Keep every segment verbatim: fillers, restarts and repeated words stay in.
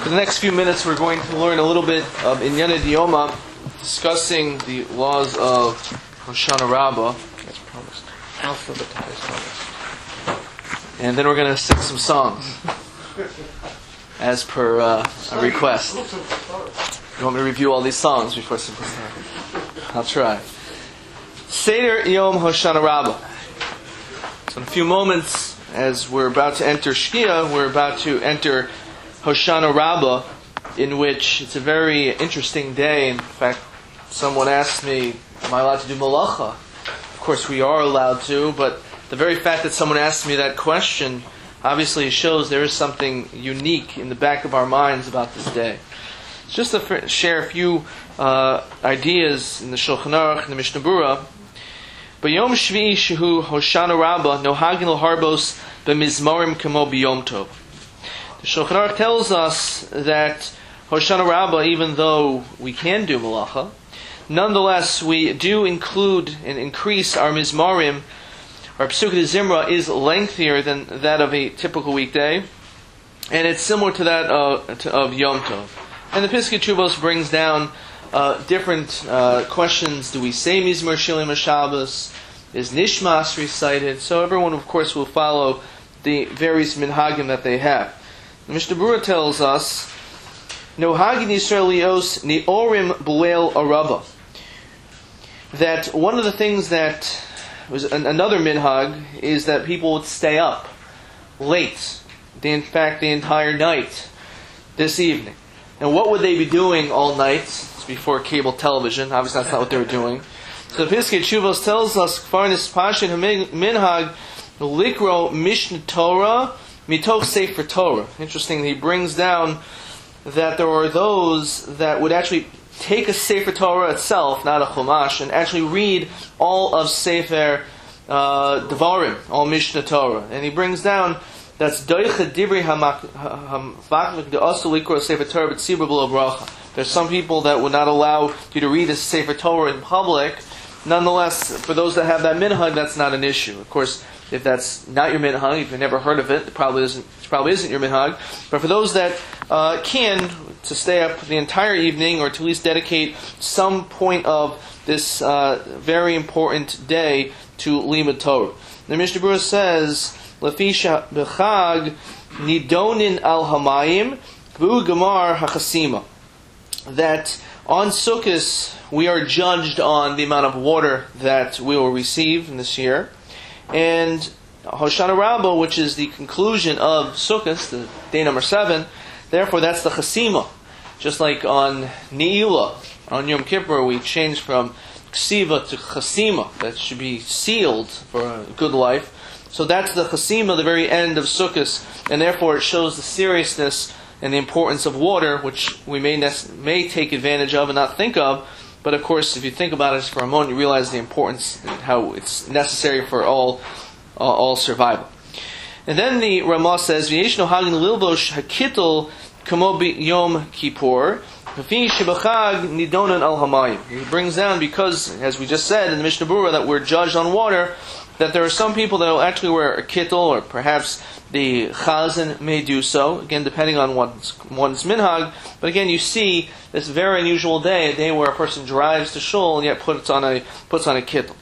For the next few minutes, we're going to learn a little bit of Inyana Diyoma, discussing the laws of Hoshana Rabbah. As promised. Alphabetized. And then we're going to sing some songs, as per uh, a request. You want me to review all these songs before Simple Torah? I'll try. Seder Yom Hoshana Rabbah. So in a few moments, as we're about to enter Shkia, we're about to enter Hoshana Rabbah, in which it's a very interesting day. In fact, someone asked me, am I allowed to do malacha? Of course we are allowed to, but the very fact that someone asked me that question obviously shows there is something unique in the back of our minds about this day. It's just to share a few uh, ideas in the Shulchan Aruch and the Mishnah Berurah. B'yom Shvi'i shehu Hoshana Rabbah nohagin l'harbos b'mizmorim kamo b'yom tov. The Shulchan Aruch tells us that Hoshana Rabbah, even though we can do malacha, nonetheless we do include and increase our mizmarim. Our Pesukei Zimra is lengthier than that of a typical weekday, and it's similar to that of, to, of Yom Tov. And the Piskei Teshuvos brings down uh, different uh, questions. Do we say Mizmor Shilim HaShabbos? Is Nishmas recited? So everyone, of course, will follow the various minhagim that they have. The Mishnah Berurah tells us, Nohagin Yisraelios Neorim B'leil Araba, that one of the things that was an, another minhag is that people would stay up late, the, in fact the entire night this evening. And what would they be doing all night? It's before cable television. Obviously that's not what they were doing. So the Piskei Teshuvos tells us, Kfarnis Pashin Minhag Likro Mishnah Torah Mitoch Sefer Torah. Interesting, he brings down that there are those that would actually take a Sefer Torah itself, not a Chumash, and actually read all of Sefer uh, Devarim, all Mishnah Torah. And he brings down that's Doicha Dibri Hamvakvik de Asu Likro Sefer Torah B'tzibur B'lo Bracha. There's some people that would not allow you to read a Sefer Torah in public. Nonetheless, for those that have that minhag, that's not an issue. Of course, if that's not your minhag, if you've never heard of it, it probably isn't, it probably isn't your minhag. But for those that uh, can, to stay up the entire evening, or to at least dedicate some point of this uh, very important day to Limud Torah. The Mishnah Berurah says, Lefisha b'chag nidonin al hamayim v'u gemar hachasima, that on Sukkot we are judged on the amount of water that we will receive in this year. And Hoshana Rabbah, which is the conclusion of Sukkot, the day number seven, therefore that's the Chasima. Just like on Ne'ilah, on Yom Kippur, we change from Ksiva to Chasima. That should be sealed for a good life. So that's the Chasima, the very end of Sukkot, and therefore it shows the seriousness and the importance of water, which we may may take advantage of and not think of. But of course, if you think about it for a moment, you realize the importance and how it's necessary for all uh, all survival. And then the Ramah says, "V'yesh nohagin lilbosh hakittel kamo Yom Kippur, v'fi shebachag nidonan al hamayim." He brings down, because, as we just said in the Mishnah Berurah, that we're judged on water, that there are some people that will actually wear a kittel, or perhaps the chazan may do so, again depending on one's, one's minhag. But again, you see this very unusual day, a day where a person drives to shul and yet puts on a puts on a kittel.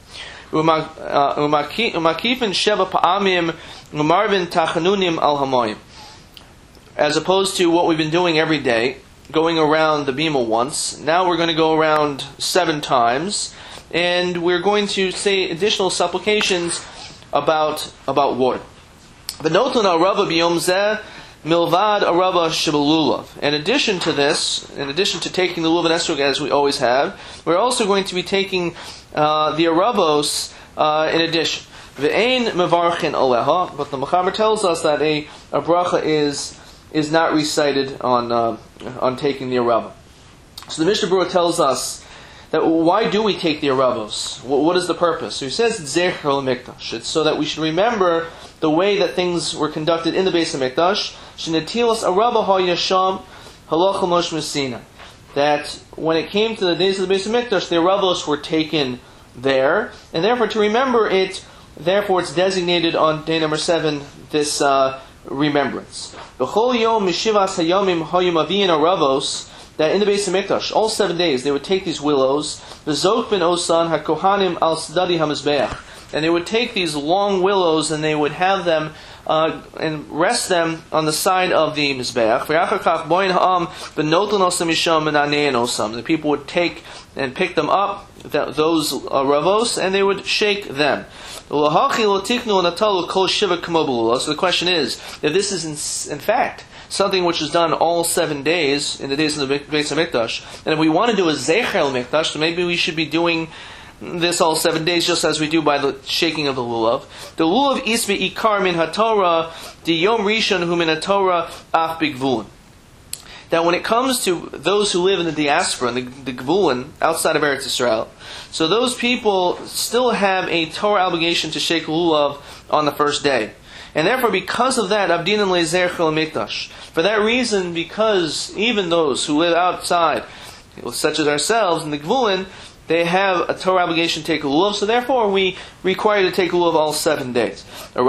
Umakifin sheva pa'amim umarvin tachanunim al hamayim, as opposed to what we've been doing every day, going around the bima once. Now we're going to go around seven times, and we're going to say additional supplications about about water. V'noton arava b'yom zeh milvad arava shebelulav. In addition to this, in addition to taking the lulav and esrog as we always have, we're also going to be taking uh, the aravos uh, in addition. V'ein mevarchin aleha, but the Mechaber tells us that a, a bracha is is not recited on uh, on taking the arava. So the Mishnah Berurah tells us that why do we take the aravos? What, what is the purpose? So he says it's zecher l'mikdash. It's so that we should remember the way that things were conducted in the Beis HaMikdash. Shenetilas arava ha'yasham halach Moshe Messina. That when it came to the days of the Beis HaMikdash, the aravos were taken there, and therefore to remember it, therefore it's designated on day number seven, this uh, remembrance. B'chol yom mishivas hayomim hayom aviyin aravos, that in the Beis Hamikdash, all seven days, they would take these willows, v'zok ben osan hakohanim al sedadi hamizbeach, and they would take these long willows and they would have them uh, and rest them on the side of the mizbeach. The people would take and pick them up, those uh, ravos, and they would shake them. So the question is, if this is in, in fact something which is done all seven days in the days of the Beis Hamikdash, and if we want to do a Zeicher Mikdash, then maybe we should be doing this all seven days, just as we do by the shaking of the lulav. The lulav is be'ikar min haTorah, the yom rishon hu min haTorah af b'gvulin. That when it comes to those who live in the diaspora, in the, the gvulin, outside of Eretz Yisrael, so those people still have a Torah obligation to shake lulav on the first day. And therefore, because of that, abdinan le'zeicher mikdash. For that reason, because even those who live outside, such as ourselves in the gvulin, they have a Torah obligation to take a lulav, so therefore we require to take a lulav all seven days. So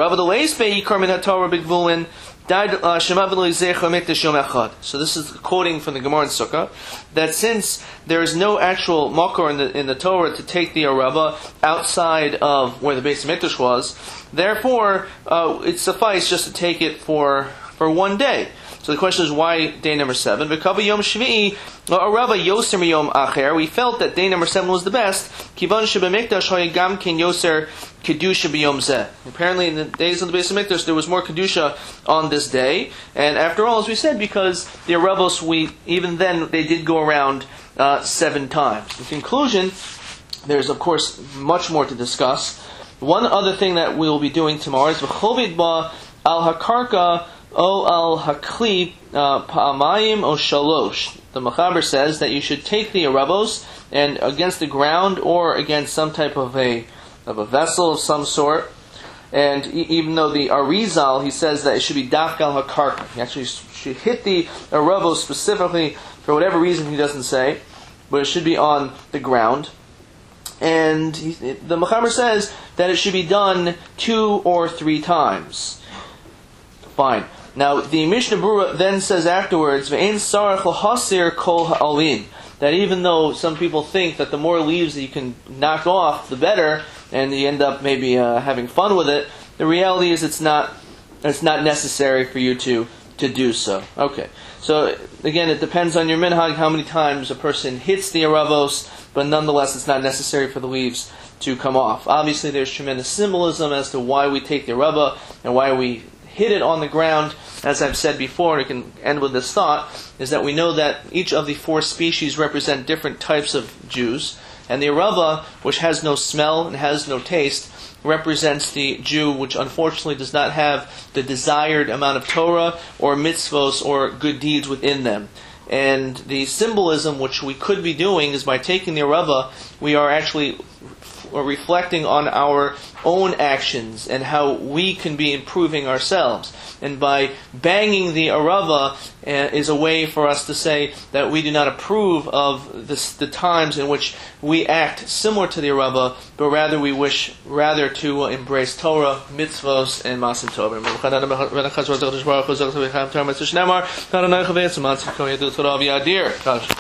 this is quoting from the Gemara in Sukkah, that since there is no actual makor in the, in the Torah to take the arava outside of where the Beis Hamikdash was, therefore uh, it suffices just to take it for, for one day. So the question is, why day number seven? We felt that day number seven was the best. Apparently in the days of the Beis Hamikdash there was more kedusha on this day. And after all, as we said, because the aravos, we even then they did go around uh, seven times. In conclusion, there's of course much more to discuss. One other thing that we will be doing tomorrow is v'chovid ba al hakarka O al hakli pa'amayim o shalosh. The Mechaber says that you should take the aravos and against the ground or against some type of a of a vessel of some sort. And e- even though the Arizal, he says that it should be dak al hakarka. He actually should hit the aravos specifically for whatever reason he doesn't say, but it should be on the ground. And he, the Mechaber says that it should be done two or three times. Fine. Now, the Mishnah Berurah then says afterwards, "Ve'en sarach lahasir kol ha'alin," that even though some people think that the more leaves that you can knock off, the better, and you end up maybe uh, having fun with it, the reality is it's not it's not necessary for you to, to do so. Okay. So, again, it depends on your minhag, how many times a person hits the aravos, but nonetheless it's not necessary for the leaves to come off. Obviously, there's tremendous symbolism as to why we take the arava and why we hit it on the ground. As I've said before, and I can end with this thought, is that we know that each of the four species represent different types of Jews, and the arava, which has no smell and has no taste, represents the Jew which unfortunately does not have the desired amount of Torah or mitzvos or good deeds within them. And the symbolism which we could be doing is by taking the arava, we are actually or reflecting on our own actions and how we can be improving ourselves. And by banging the arava uh, is a way for us to say that we do not approve of this, the times in which we act similar to the arava, but rather we wish rather to uh, embrace Torah, mitzvos, and masim tov.